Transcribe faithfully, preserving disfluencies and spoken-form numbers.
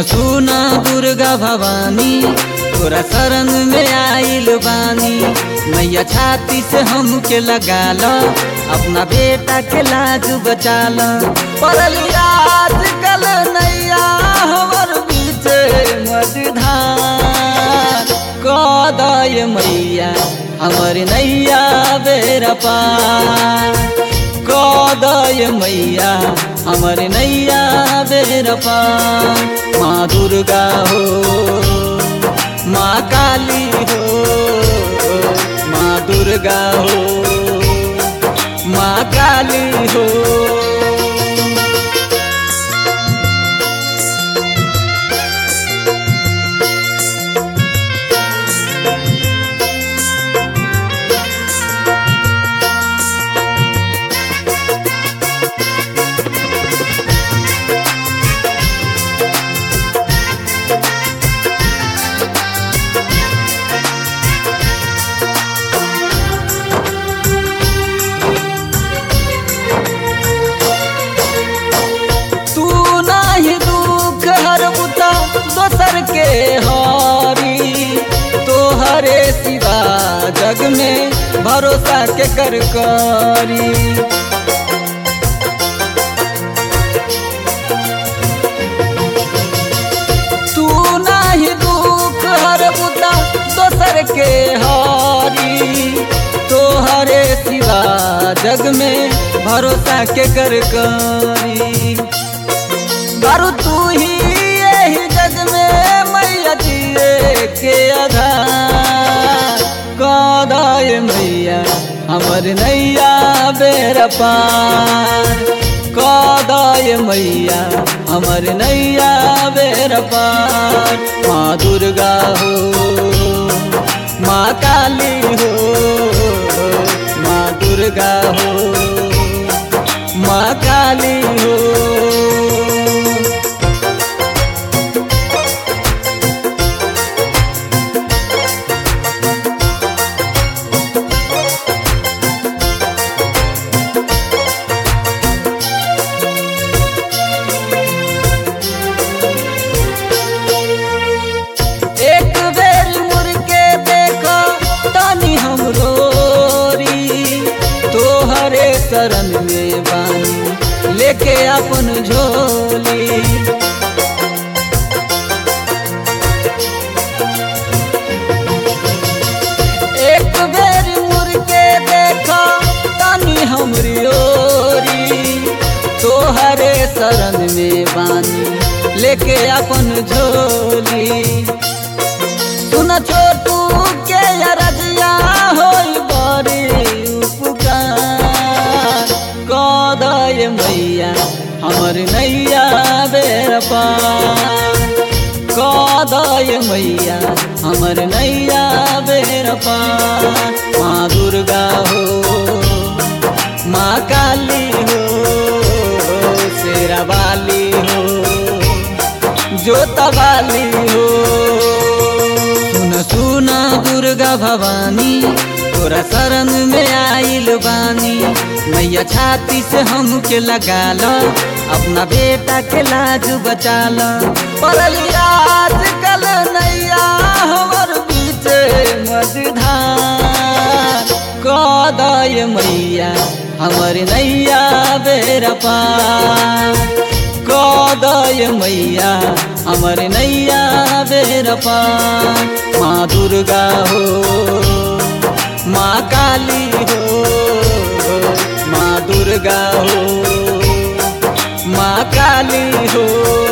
सुना दुर्गा भवानी तोरा शरण में आइल बानी। मैया छाती से हमके लगा लो, अपना बेटा के लाज बचा लो। पड़ली आजकल नैया हमर बीचे मझधार, कदय मैया हमर नैया बेरा पार। कदय मैया हमर नैया बेरा पार। माँ दुर्गा हो, माँ काली हो, माँ दुर्गा हो, माँ काली हो। दोसर के हारी तोहरे सिवा जग में भरोसा के कर करी। तू नहीं दुख हर बुता दोसर के हारी तोहरे सिवा जग में भरोसा के कर करी। बारू तू ही जग में मैया जिए के आधार। कदय मैया हमर नैया बेरा पार। कदय मैया हमर नैया बेरा पार। माँ दुर्गा हो, माँ काली हो, माँ दुर्गा हो, माँ काली हो। शरण में बानी लेके अपन झोली। एक बेर मुड़ के देखा तानी हमरी ओरी, तोहरे शरण में बानी लेके अपन झोली। सुन छोटू के रजिया होई बड़ी कदय मैया हमर नैया बेरा पार। कदय मैया हमर नैया बेरा पार। माँ दुर्गा हो, माँ काली हो, शेरा वाली हो, जोता वाली हो। सुन सुना दुर्गा भवानी तोरा शरण में आइल बानी। मैया छाती से हमके लगा लो, अपना बेटा के लाज बचा लो। पड़ली आजकल नैया हमर बीचे मझधार। कदय मैया हमर नैया बेरा पार। कदय मैया हमर नैया बेरा पार। माँ दुर्गा हो, माँ काली हो, माँ दुर्गा हो, माँ काली हो।